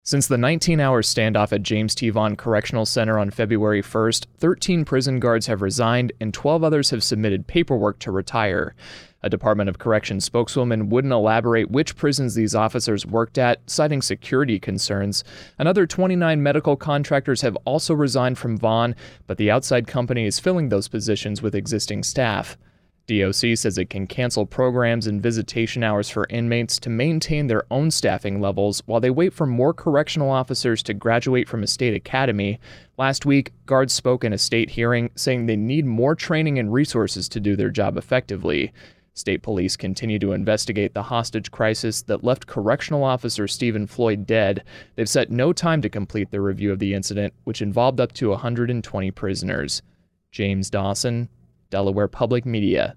Since the 19-hour standoff at James T. Vaughn Correctional Center on February 1st, 13 prison guards have resigned and 12 others have submitted paperwork to retire. A Department of Corrections spokeswoman wouldn't elaborate which prisons these officers worked at, citing security concerns. Another 29 medical contractors have also resigned from Vaughn, but the outside company is filling those positions with existing staff. DOC says it can cancel programs and visitation hours for inmates to maintain their own staffing levels while they wait for more correctional officers to graduate from a state academy. Last week, guards spoke in a state hearing saying they need more training and resources to do their job effectively. State police continue to investigate the hostage crisis that left correctional officer Stephen Floyd dead. They've set no time to complete their review of the incident, which involved up to 120 prisoners. James Dawson, Delaware Public Media.